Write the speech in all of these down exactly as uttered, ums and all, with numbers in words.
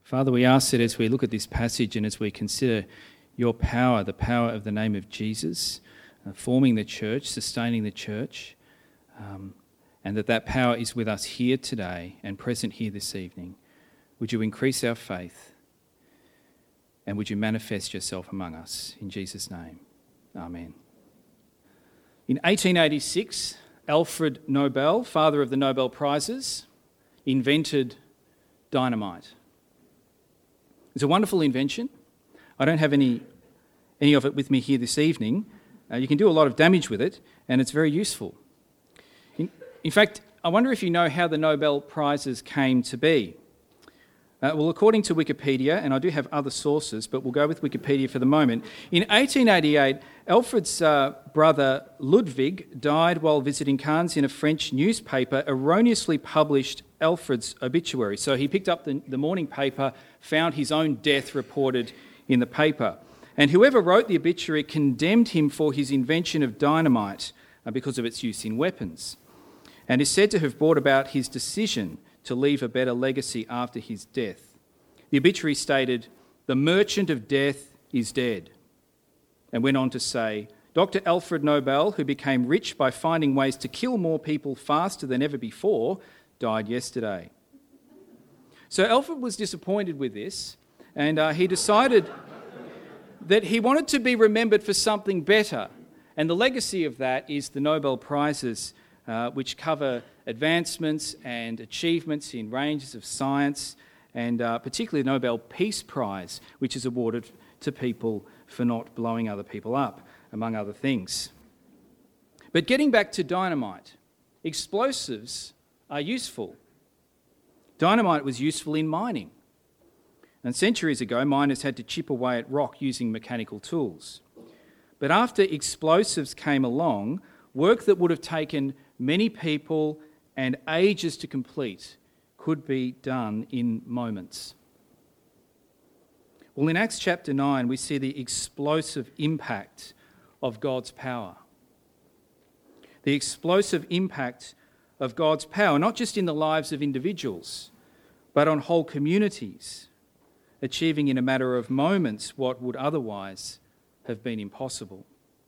Father, we ask that as we look at this passage and as we consider your power, the power of the name of Jesus, uh, forming the church, sustaining the church, um, and that that power is with us here today and present here this evening, would you increase our faith and would you manifest yourself among us? In Jesus' name, amen. In eighteen eighty-six, Alfred Nobel, father of the Nobel Prizes, invented dynamite. It's a wonderful invention. I don't have any, any of it with me here this evening. Uh, you can do a lot of damage with it, and it's very useful. In, in fact, I wonder if you know how the Nobel Prizes came to be. Uh, well, according to Wikipedia, and I do have other sources, but we'll go with Wikipedia for the moment. In eighteen eighty-eight, Alfred's uh, brother Ludwig died while visiting Cannes in a French newspaper, erroneously published Alfred's obituary. So he picked up the, the morning paper, found his own death reported in the paper. And whoever wrote the obituary condemned him for his invention of dynamite uh, because of its use in weapons, and is said to have brought about his decision to leave a better legacy after his death. The obituary stated, "The merchant of death is dead," and went on to say, "Doctor Alfred Nobel, who became rich by finding ways to kill more people faster than ever before, died yesterday." So Alfred was disappointed with this, and uh, he decided that he wanted to be remembered for something better. And the legacy of that is the Nobel Prizes, uh, which cover advancements and achievements in ranges of science, and uh, particularly the Nobel Peace Prize, which is awarded to people for not blowing other people up, among other things. But getting back to dynamite, explosives are useful. Dynamite was useful in mining. And centuries ago, miners had to chip away at rock using mechanical tools. But after explosives came along, work that would have taken many people and ages to complete could be done in moments. Well, in Acts chapter nine, we see the explosive impact of God's power. The explosive impact of God's power, not just in the lives of individuals, but on whole communities, achieving in a matter of moments what would otherwise have been impossible.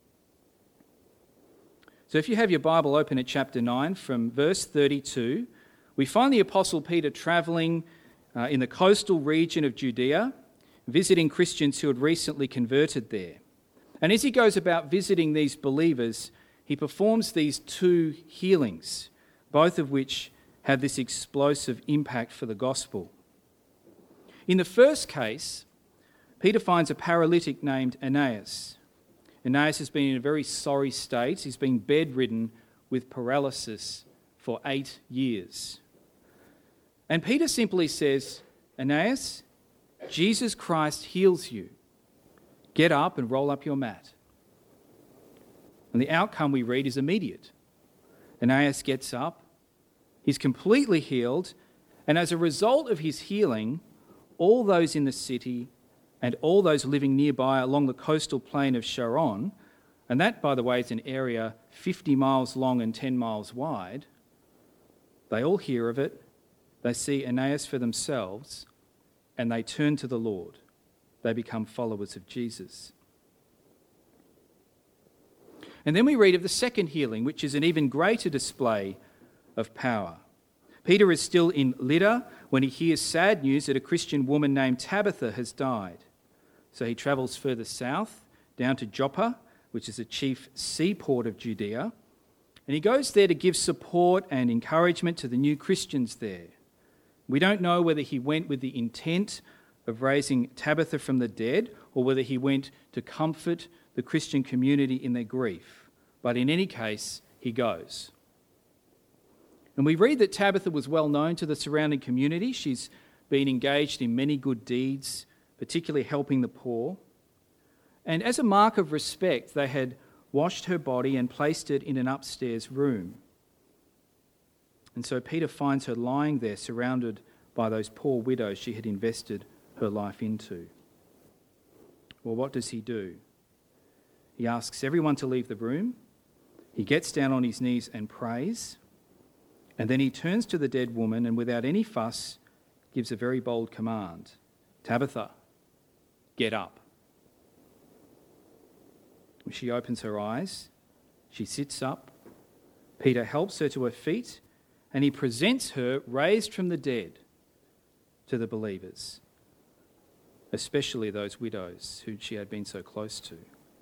So if you have your Bible open at chapter nine, from verse thirty-two, we find the Apostle Peter travelling uh, in the coastal region of Judea, visiting Christians who had recently converted there. And as he goes about visiting these believers, he performs these two healings, both of which have this explosive impact for the gospel. In the first case, Peter finds a paralytic named Aeneas. Aeneas has been in a very sorry state. He's been bedridden with paralysis for eight years. And Peter simply says, "Aeneas, Jesus Christ heals you. Get up and roll up your mat." And the outcome, we read, is immediate. Aeneas gets up, he's completely healed, and as a result of his healing, all those in the city and all those living nearby along the coastal plain of Sharon, and that, by the way, is an area fifty miles long and ten miles wide, they all hear of it, they see Aeneas for themselves, and they turn to the Lord. They become followers of Jesus. And then we read of the second healing, which is an even greater display of power. Peter is still in Lydda when he hears sad news that a Christian woman named Tabitha has died. So he travels further south, down to Joppa, which is a chief seaport of Judea, and he goes there to give support and encouragement to the new Christians there. We don't know whether he went with the intent of raising Tabitha from the dead or whether he went to comfort the Christian community in their grief. But in any case, he goes. And we read that Tabitha was well known to the surrounding community. She's been engaged in many good deeds, particularly helping the poor. And as a mark of respect, they had washed her body and placed it in an upstairs room. And so Peter finds her lying there, surrounded by those poor widows she had invested her life into. Well, what does he do? He asks everyone to leave the room. He gets down on his knees and prays. And then he turns to the dead woman and without any fuss gives a very bold command. Tabitha, get up. She opens her eyes, she sits up. Peter helps her to her feet, and he presents her raised from the dead to the believers, especially those widows who she had been so close to.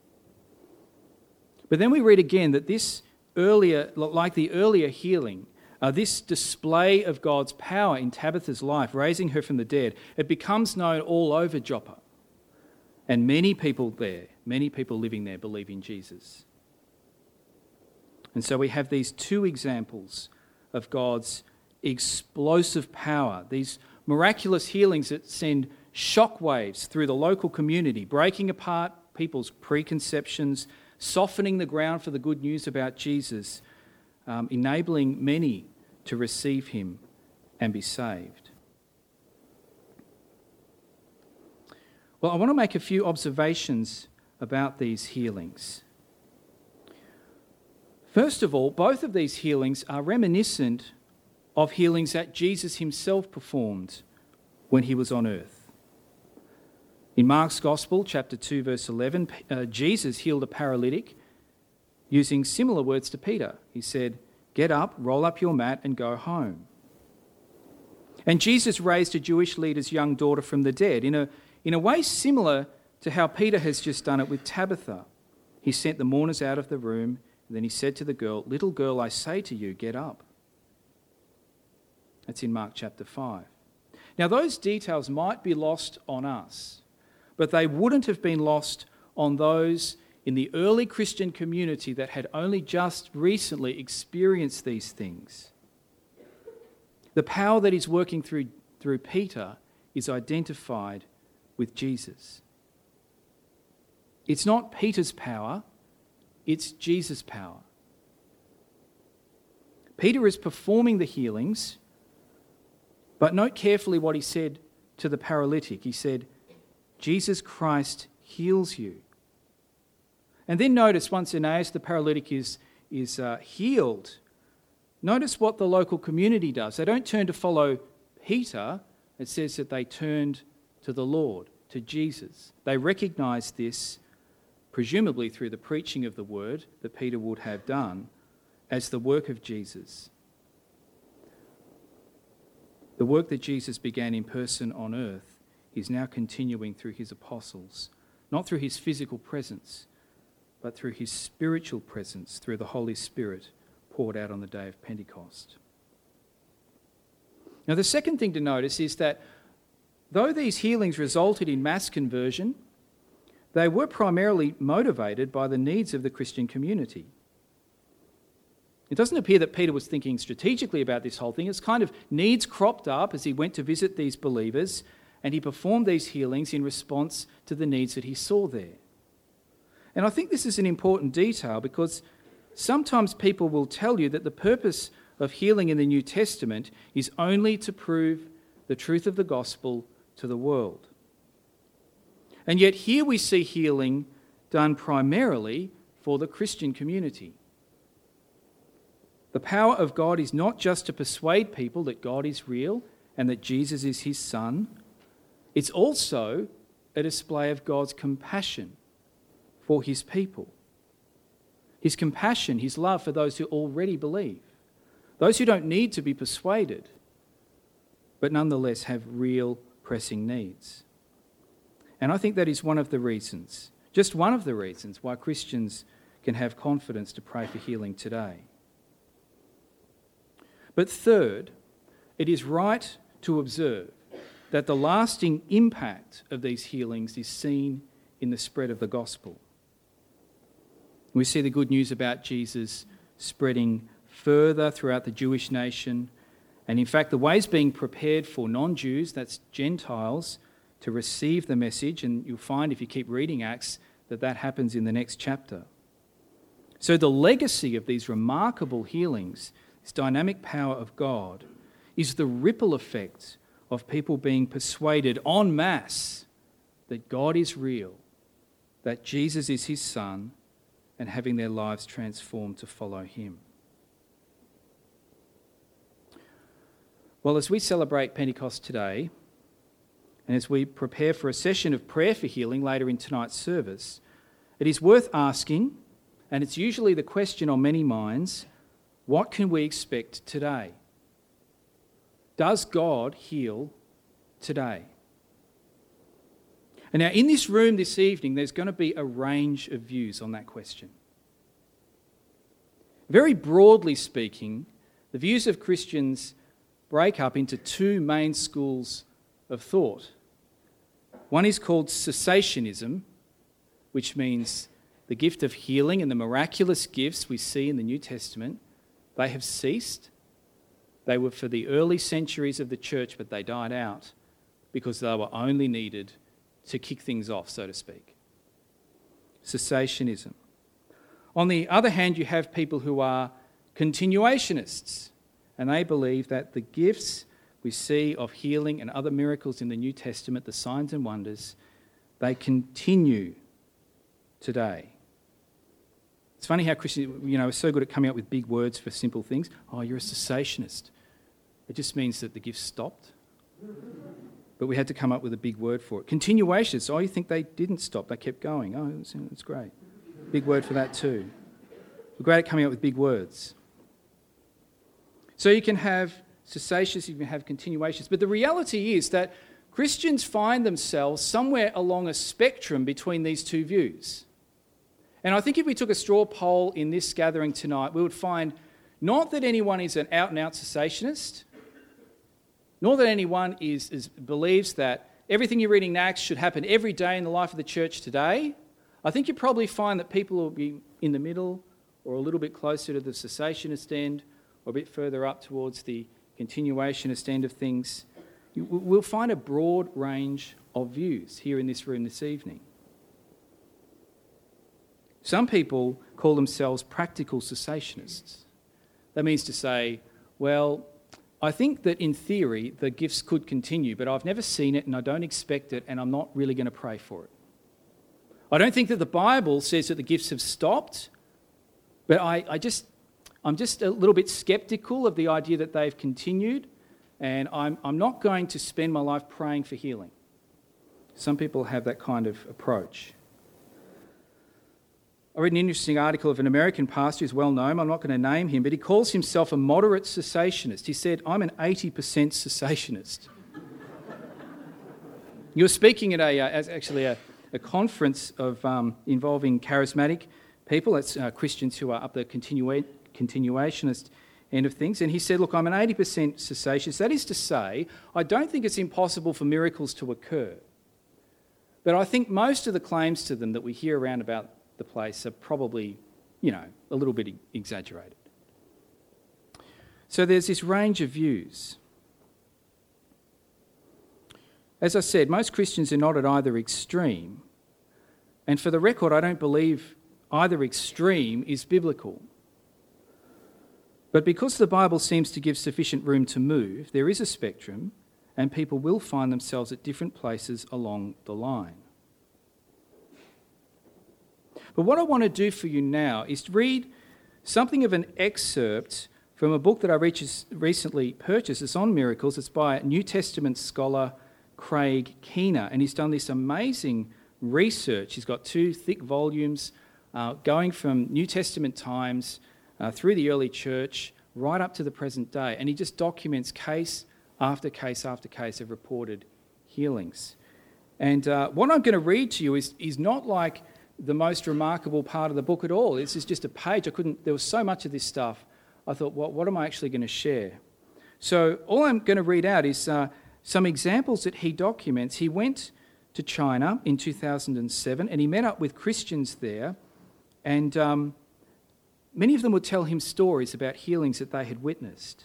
But then we read again that this earlier, like the earlier healing, uh, this display of God's power in Tabitha's life, raising her from the dead, it becomes known all over Joppa. And many people there, many people living there believe in Jesus. And so we have these two examples of God's explosive power, these miraculous healings that send shockwaves through the local community, breaking apart people's preconceptions, softening the ground for the good news about Jesus, um, enabling many to receive him and be saved. Well, I want to make a few observations about these healings. First of all, both of these healings are reminiscent of healings that Jesus himself performed when he was on earth. In Mark's Gospel, chapter two, verse eleven, uh, Jesus healed a paralytic using similar words to Peter. He said, "Get up, roll up your mat and go home." And Jesus raised a Jewish leader's young daughter from the dead in a, in a way similar to how Peter has just done it with Tabitha. He sent the mourners out of the room, and then he said to the girl, "Little girl, I say to you, get up." That's in Mark chapter five. Now, those details might be lost on us, but they wouldn't have been lost on those in the early Christian community that had only just recently experienced these things. The power that is working through, through Peter is identified with Jesus. It's not Peter's power, it's Jesus' power. Peter is performing the healings, but note carefully what he said to the paralytic. He said, "Jesus Christ heals you." And then notice once Aeneas the paralytic is, is uh, healed, notice what the local community does. They don't turn to follow Peter. It says that they turned to the Lord, to Jesus. They recognised this, presumably through the preaching of the word that Peter would have done, as the work of Jesus. The work that Jesus began in person on earth is now continuing through his apostles, not through his physical presence, but through his spiritual presence, through the Holy Spirit poured out on the day of Pentecost. Now, the second thing to notice is that though these healings resulted in mass conversion, they were primarily motivated by the needs of the Christian community. It doesn't appear that Peter was thinking strategically about this whole thing. It's kind of needs cropped up as he went to visit these believers, and he performed these healings in response to the needs that he saw there. And I think this is an important detail because sometimes people will tell you that the purpose of healing in the New Testament is only to prove the truth of the gospel to the world. And yet here we see healing done primarily for the Christian community. The power of God is not just to persuade people that God is real and that Jesus is his Son. It's also a display of God's compassion for his people. His compassion, his love for those who already believe. Those who don't need to be persuaded, but nonetheless have real pressing needs. And I think that is one of the reasons, just one of the reasons, why Christians can have confidence to pray for healing today. But third, it is right to observe that the lasting impact of these healings is seen in the spread of the gospel. We see the good news about Jesus spreading further throughout the Jewish nation, and in fact the ways being prepared for non-Jews, that's Gentiles, to receive the message, and you'll find if you keep reading Acts that that happens in the next chapter. So the legacy of these remarkable healings, this dynamic power of God, is the ripple effect of people being persuaded en masse that God is real, that Jesus is his Son, and having their lives transformed to follow him. Well, as we celebrate Pentecost today, and as we prepare for a session of prayer for healing later in tonight's service, it is worth asking, and it's usually the question on many minds, what can we expect today? Does God heal today? And now in this room this evening, there's going to be a range of views on that question. Very broadly speaking, the views of Christians break up into two main schools of thought. One is called cessationism, which means the gift of healing and the miraculous gifts we see in the New Testament, they have ceased. They were for the early centuries of the church, but they died out because they were only needed to kick things off, so to speak. Cessationism. On the other hand, you have people who are continuationists, and they believe that the gifts we see of healing and other miracles in the New Testament, the signs and wonders, they continue today. It's funny how Christians, you know, are so good at coming up with big words for simple things. Oh, you're a cessationist. It just means that the gifts stopped. But we had to come up with a big word for it. Continuationists, oh, you think they didn't stop, they kept going. Oh, that's, that's great. Big word for that too. We're great at coming up with big words. So you can have cessationists, you can have continuationists. But the reality is that Christians find themselves somewhere along a spectrum between these two views. And I think if we took a straw poll in this gathering tonight, we would find not that anyone is an out-and-out cessationist, nor that anyone is, is believes that everything you're reading in Acts should happen every day in the life of the church today. I think you probably find that people will be in the middle or a little bit closer to the cessationist end or a bit further up towards the continuationist end of things. We'll find a broad range of views here in this room this evening. Some people call themselves practical cessationists. That means to say, well, I think that in theory the gifts could continue, but I've never seen it and I don't expect it and I'm not really going to pray for it. I don't think that the Bible says that the gifts have stopped, but I, I just, I'm just a little bit sceptical of the idea that they've continued, and I'm, I'm not going to spend my life praying for healing. Some people have that kind of approach. I read an interesting article of an American pastor who's well known. I'm not going to name him, but he calls himself a moderate cessationist. He said, I'm an eighty percent cessationist. You were speaking at a, uh, actually a, a conference of um, involving charismatic people. That's uh, Christians who are up the continua- continuationist end of things. And he said, look, I'm an eighty percent cessationist. That is to say, I don't think it's impossible for miracles to occur. But I think most of the claims to them that we hear around about the place are probably, you know, a little bit exaggerated. So there's this range of views. As I said, most Christians are not at either extreme. And for the record, I don't believe either extreme is biblical. But because the Bible seems to give sufficient room to move, there is a spectrum, and people will find themselves at different places along the line. But what I want to do for you now is to read something of an excerpt from a book that I recently purchased. It's on miracles. It's by a New Testament scholar, Craig Keener, and he's done this amazing research. He's got two thick volumes uh, going from New Testament times uh, through the early church right up to the present day, and he just documents case after case after case of reported healings. And uh, what I'm going to read to you is, is not like the most remarkable part of the book at all. This is just a page. I couldn't, there was so much of this stuff. I thought, what, what am I actually going to share? So all I'm going to read out is uh, some examples that he documents. He went to China in two thousand seven and he met up with Christians there, and um, many of them would tell him stories about healings that they had witnessed.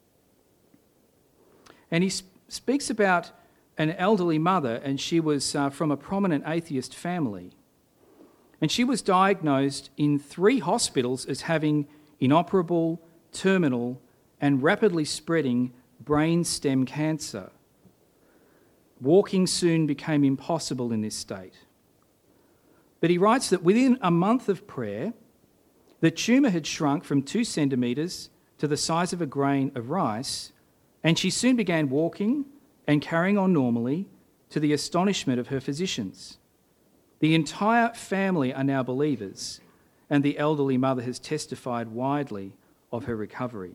And he sp- speaks about an elderly mother, and she was uh, from a prominent atheist family. And she was diagnosed in three hospitals as having inoperable, terminal, and rapidly spreading brain stem cancer. Walking soon became impossible in this state. But he writes that within a month of prayer, the tumour had shrunk from two centimetres to the size of a grain of rice, and she soon began walking and carrying on normally, to the astonishment of her physicians. The entire family are now believers, and the elderly mother has testified widely of her recovery.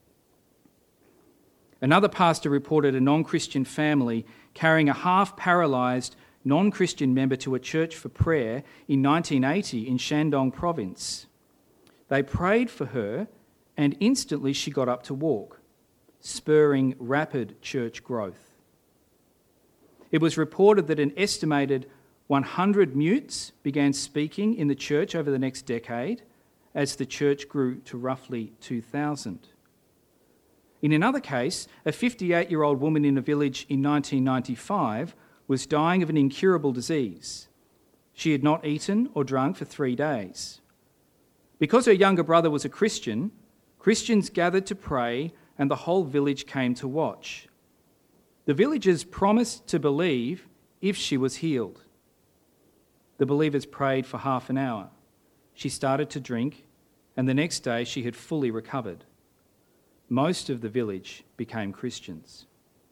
Another pastor reported a non-Christian family carrying a half-paralysed non-Christian member to a church for prayer in nineteen eighty in Shandong province. They prayed for her, and instantly she got up to walk, spurring rapid church growth. It was reported that an estimated one hundred mutes began speaking in the church over the next decade as the church grew to roughly two thousand. In another case, a fifty-eight-year-old woman in a village in nineteen ninety-five was dying of an incurable disease. She had not eaten or drunk for three days. Because her younger brother was a Christian, Christians gathered to pray and the whole village came to watch. The villagers promised to believe if she was healed. The believers prayed for half an hour. She started to drink, and the next day she had fully recovered. Most of the village became Christians.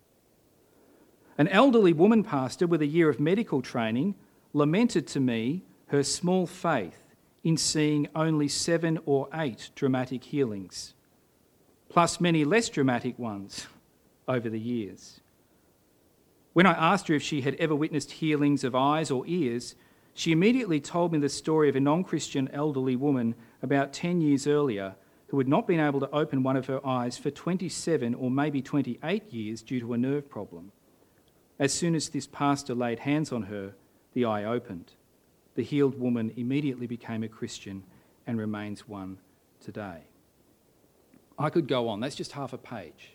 An elderly woman pastor with a year of medical training lamented to me her small faith in seeing only seven or eight dramatic healings, plus many less dramatic ones over the years. When I asked her if she had ever witnessed healings of eyes or ears, she immediately told me the story of a non-Christian elderly woman about ten years earlier who had not been able to open one of her eyes for twenty-seven or maybe twenty-eight years due to a nerve problem. As soon as this pastor laid hands on her, the eye opened. The healed woman immediately became a Christian and remains one today. I could go on. That's just half a page.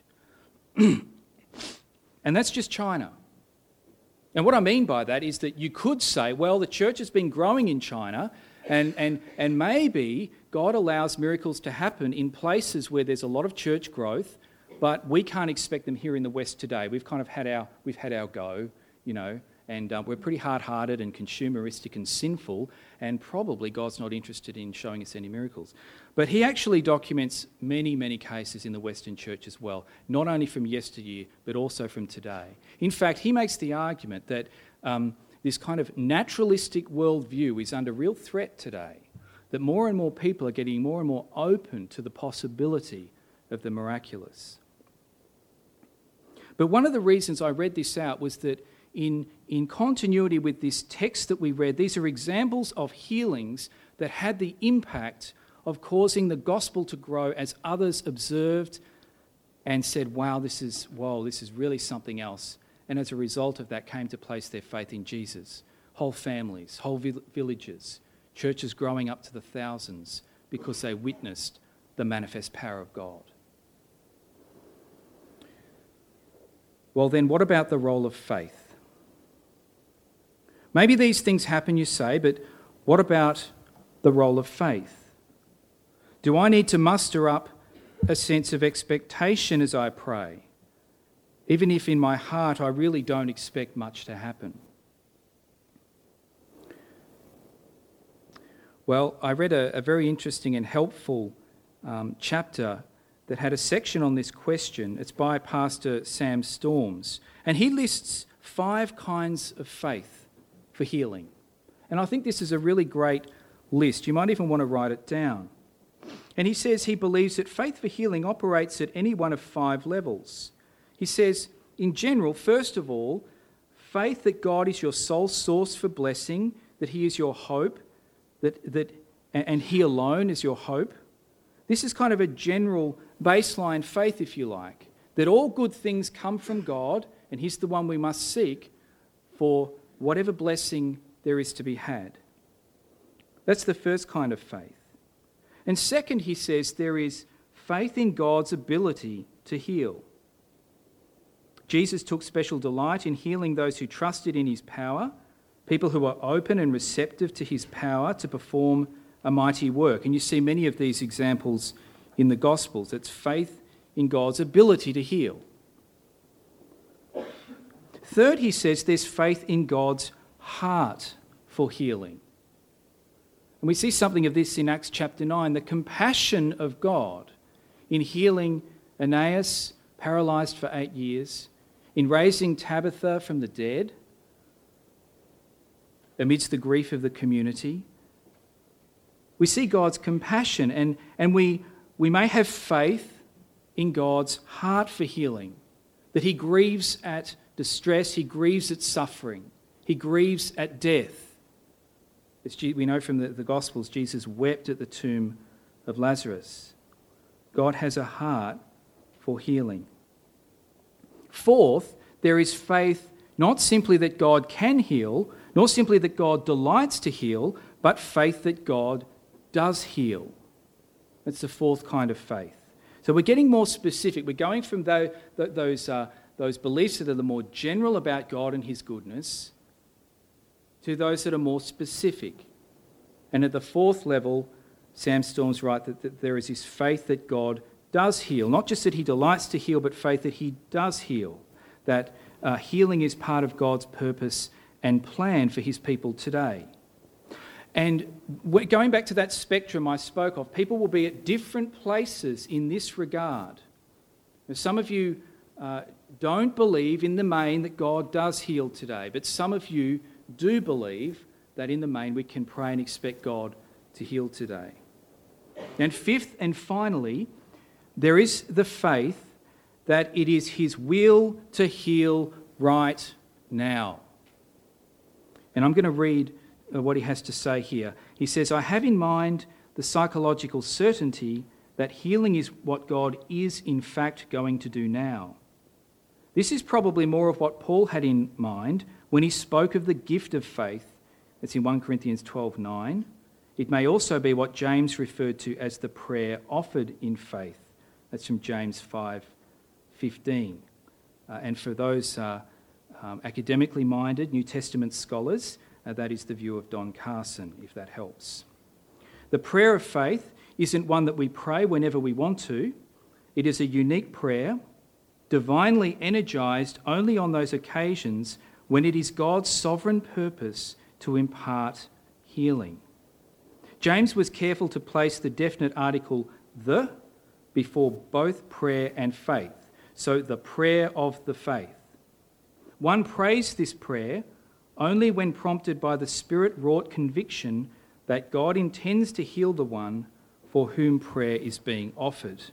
And that's just China. And what I mean by that is that you could say, well, the church has been growing in China, and, and, and maybe God allows miracles to happen in places where there's a lot of church growth, but we can't expect them here in the West today. We've kind of had our, we've had our go, you know, and uh, we're pretty hard-hearted and consumeristic and sinful, and probably God's not interested in showing us any miracles. But he actually documents many, many cases in the Western church as well, not only from yesteryear, but also from today. In fact, he makes the argument that um, this kind of naturalistic worldview is under real threat today, that more and more people are getting more and more open to the possibility of the miraculous. But one of the reasons I read this out was that in, in continuity with this text that we read, these are examples of healings that had the impact of causing the gospel to grow as others observed and said, wow, this is, whoa, this is really something else. And as a result of that, came to place their faith in Jesus. Whole families, whole villages, churches growing up to the thousands because they witnessed the manifest power of God. Well then, what about the role of faith? Maybe these things happen, you say, but what about the role of faith? Do I need to muster up a sense of expectation as I pray, even if in my heart I really don't expect much to happen? Well, I read a, a very interesting and helpful um, chapter that had a section on this question. It's by Pastor Sam Storms, and he lists five kinds of faith for healing. And I think this is a really great list. You might even want to write it down. And he says he believes that faith for healing operates at any one of five levels. He says, in general, first of all, faith that God is your sole source for blessing, that he is your hope, that, that, and he alone is your hope. This is kind of a general baseline faith, if you like, that all good things come from God, and he's the one we must seek for whatever blessing there is to be had. That's the first kind of faith. And second, he says, there is faith in God's ability to heal. Jesus took special delight in healing those who trusted in his power, people who are open and receptive to his power to perform a mighty work. And you see many of these examples in the Gospels. It's faith in God's ability to heal. Third, he says, there's faith in God's heart for healing. And we see something of this in Acts chapter nine, the compassion of God in healing Aeneas, paralysed for eight years, in raising Tabitha from the dead, amidst the grief of the community. We see God's compassion, and, and we, we may have faith in God's heart for healing, that he grieves at distress, he grieves at suffering, he grieves at death. As we know from the, the Gospels, Jesus wept at the tomb of Lazarus. God has a heart for healing. Fourth, there is faith not simply that God can heal, nor simply that God delights to heal, but faith that God does heal. That's the fourth kind of faith. So we're getting more specific. We're going from those, those, uh, those beliefs that are the more general about God and his goodness to those that are more specific. And at the fourth level, Sam Storm's right that, that there is this faith that God does heal. Not just that he delights to heal, but faith that he does heal. That uh, healing is part of God's purpose and plan for his people today. And going back to that spectrum I spoke of, people will be at different places in this regard. Now, some of you uh, don't believe in the main that God does heal today, but some of you do believe that in the main we can pray and expect God to heal today. And fifth and finally, there is the faith that it is his will to heal right now. And I'm going to read what he has to say here. He says, I have in mind the psychological certainty that healing is what God is in fact going to do now. This is probably more of what Paul had in mind when he spoke of the gift of faith. That's in First Corinthians twelve nine. It may also be what James referred to as the prayer offered in faith. That's from James five fifteen. Uh, and for those uh, um, academically minded New Testament scholars, uh, that is the view of Don Carson, if that helps. The prayer of faith isn't one that we pray whenever we want to. It is a unique prayer, divinely energised only on those occasions when it is God's sovereign purpose to impart healing. James was careful to place the definite article the before both prayer and faith. So the prayer of the faith. One prays this prayer only when prompted by the Spirit-wrought conviction that God intends to heal the one for whom prayer is being offered.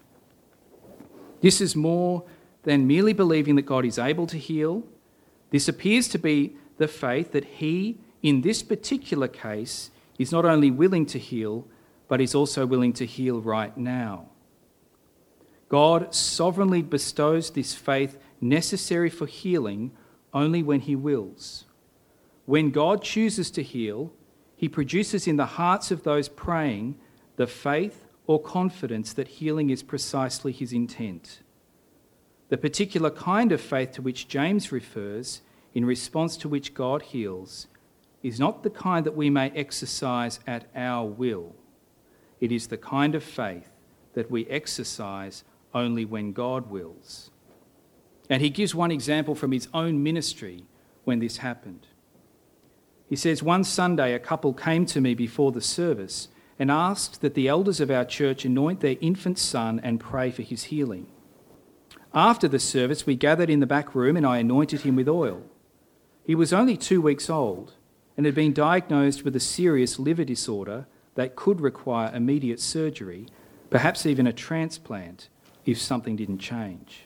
This is more than merely believing that God is able to heal. This appears to be the faith that he, in this particular case, is not only willing to heal, but is also willing to heal right now. God sovereignly bestows this faith necessary for healing only when he wills. When God chooses to heal, he produces in the hearts of those praying the faith or confidence that healing is precisely his intent. The particular kind of faith to which James refers, in response to which God heals, is not the kind that we may exercise at our will. It is the kind of faith that we exercise only when God wills. And he gives one example from his own ministry when this happened. He says, one Sunday a couple came to me before the service and asked that the elders of our church anoint their infant son and pray for his healing. After the service, we gathered in the back room and I anointed him with oil. He was only two weeks old and had been diagnosed with a serious liver disorder that could require immediate surgery, perhaps even a transplant, if something didn't change.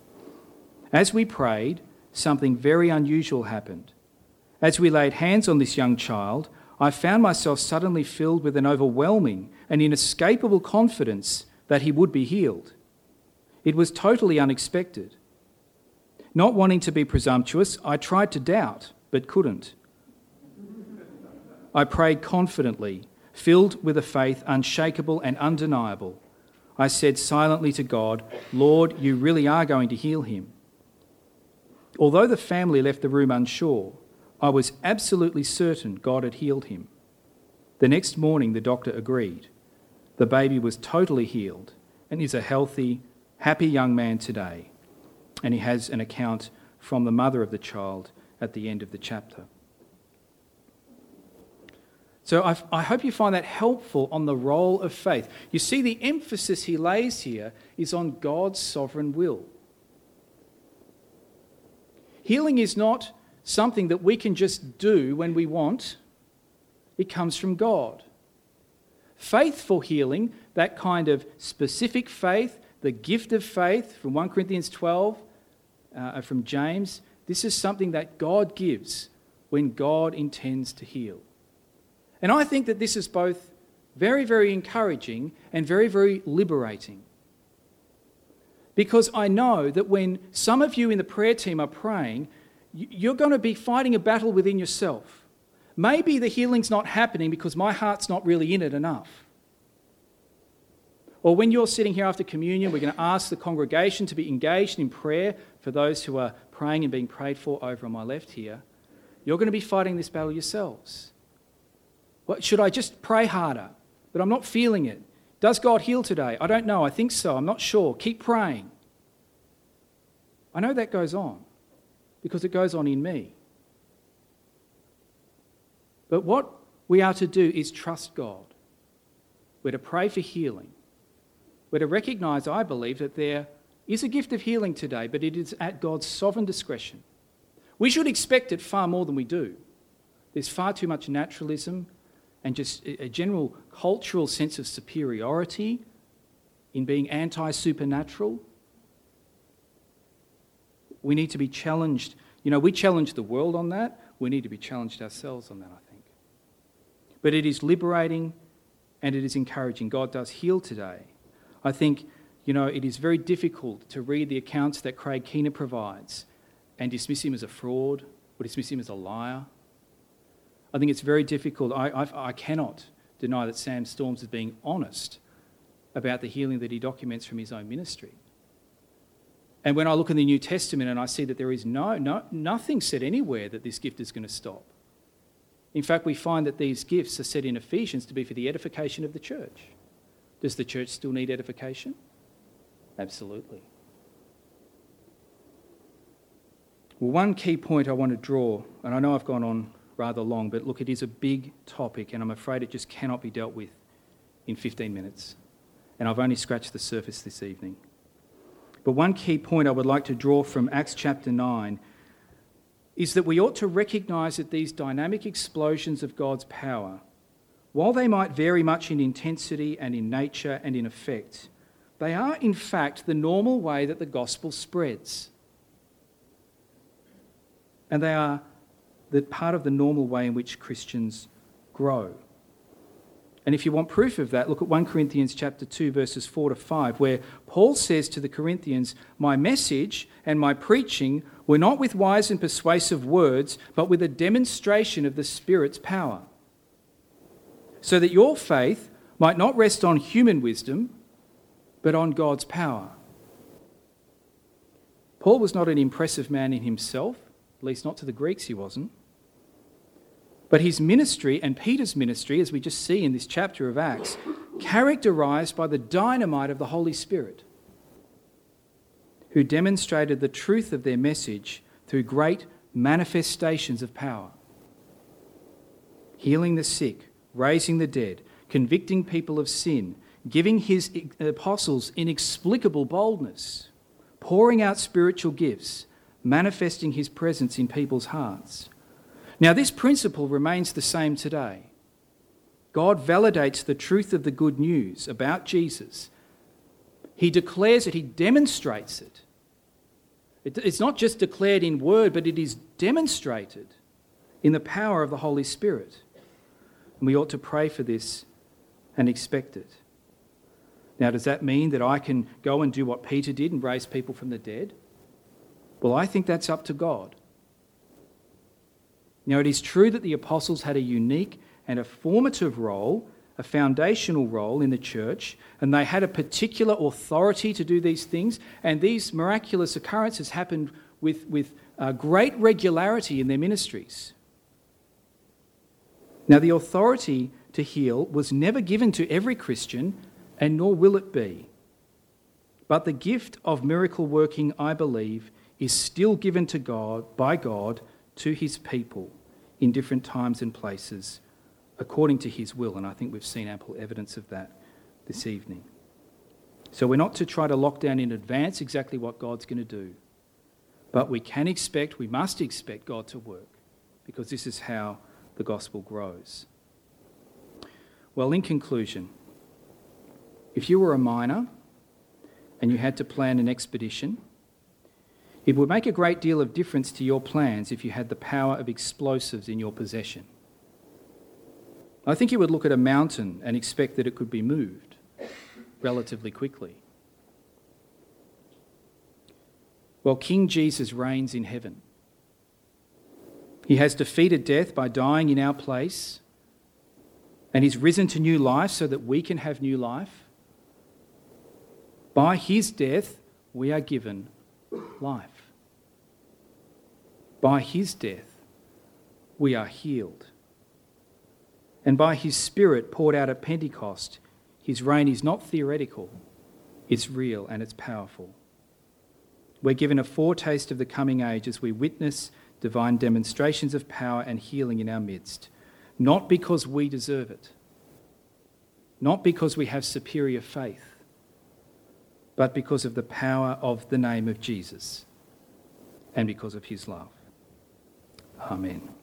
As we prayed, something very unusual happened. As we laid hands on this young child, I found myself suddenly filled with an overwhelming and inescapable confidence that he would be healed. It was totally unexpected. Not wanting to be presumptuous, I tried to doubt, but couldn't. I prayed confidently, filled with a faith unshakable and undeniable. I said silently to God, Lord, you really are going to heal him. Although the family left the room unsure, I was absolutely certain God had healed him. The next morning, the doctor agreed. The baby was totally healed and is a healthy, happy young man today. And he has an account from the mother of the child at the end of the chapter. So I've, I hope you find that helpful on the role of faith. You see, the emphasis he lays here is on God's sovereign will. Healing is not something that we can just do when we want It comes from God. Faithful healing, that kind of specific faith, the gift of faith from First Corinthians twelve, uh, from James, this is something that God gives when God intends to heal. And I think that this is both very, very encouraging and very, very liberating. Because I know that when some of you in the prayer team are praying, you're going to be fighting a battle within yourself. Maybe the healing's not happening because my heart's not really in it enough. Or when you're sitting here after communion, we're going to ask the congregation to be engaged in prayer for those who are praying and being prayed for over on my left here. You're going to be fighting this battle yourselves. What, should I just pray harder? But I'm not feeling it. Does God heal today? I don't know. I think so. I'm not sure. Keep praying. I know that goes on because it goes on in me. But what we are to do is trust God. We're to pray for healing. We're to recognise, I believe, that there is a gift of healing today, but it is at God's sovereign discretion. We should expect it far more than we do. There's far too much naturalism and just a general cultural sense of superiority in being anti-supernatural. We need to be challenged. You know, we challenge the world on that. We need to be challenged ourselves on that, I think. But it is liberating and it is encouraging. God does heal today. I think, you know, it is very difficult to read the accounts that Craig Keener provides and dismiss him as a fraud or dismiss him as a liar. I think it's very difficult. I, I, I cannot deny that Sam Storms is being honest about the healing that he documents from his own ministry. And when I look in the New Testament and I see that there is no, no nothing said anywhere that this gift is going to stop. In fact, we find that these gifts are said in Ephesians to be for the edification of the church. Does the church still need edification? Absolutely. Well, one key point I want to draw, and I know I've gone on rather long, but look, it is a big topic and I'm afraid it just cannot be dealt with in fifteen minutes. And I've only scratched the surface this evening. But one key point I would like to draw from Acts chapter nine is that we ought to recognise that these dynamic explosions of God's power, while they might vary much in intensity and in nature and in effect, they are in fact the normal way that the gospel spreads. And they are the part of the normal way in which Christians grow. And if you want proof of that, look at First Corinthians chapter two, verses four to five, where Paul says to the Corinthians, "My message and my preaching were not with wise and persuasive words, but with a demonstration of the Spirit's power, so that your faith might not rest on human wisdom, but on God's power." Paul was not an impressive man in himself, at least not to the Greeks he wasn't. But his ministry, and Peter's ministry, as we just see in this chapter of Acts, characterised by the dynamite of the Holy Spirit, who demonstrated the truth of their message through great manifestations of power. Healing the sick, raising the dead, convicting people of sin, giving his apostles inexplicable boldness, pouring out spiritual gifts, manifesting his presence in people's hearts. Now, this principle remains the same today. God validates the truth of the good news about Jesus. He declares it, he demonstrates it. It's not just declared in word, but it is demonstrated in the power of the Holy Spirit. And we ought to pray for this and expect it. Now, does that mean that I can go and do what Peter did and raise people from the dead? Well, I think that's up to God. Now, it is true that the apostles had a unique and a formative role, a foundational role in the church, and they had a particular authority to do these things, and these miraculous occurrences happened with, with uh, great regularity in their ministries. Now, the authority to heal was never given to every Christian, and nor will it be. But the gift of miracle working, I believe, is still given to God, by God, to his people in different times and places according to his will. And I think we've seen ample evidence of that this evening. So we're not to try to lock down in advance exactly what God's going to do. But we can expect, we must expect God to work, because this is how the gospel grows. Well, in conclusion, if you were a miner and you had to plan an expedition, it would make a great deal of difference to your plans if you had the power of explosives in your possession. I think you would look at a mountain and expect that it could be moved relatively quickly. Well, King Jesus reigns in heaven. He has defeated death by dying in our place, and he's risen to new life so that we can have new life. By his death, we are given life. By his death, we are healed. And by his Spirit poured out at Pentecost, his reign is not theoretical, it's real and it's powerful. We're given a foretaste of the coming age as we witness divine demonstrations of power and healing in our midst, not because we deserve it, not because we have superior faith, but because of the power of the name of Jesus and because of his love. Amen.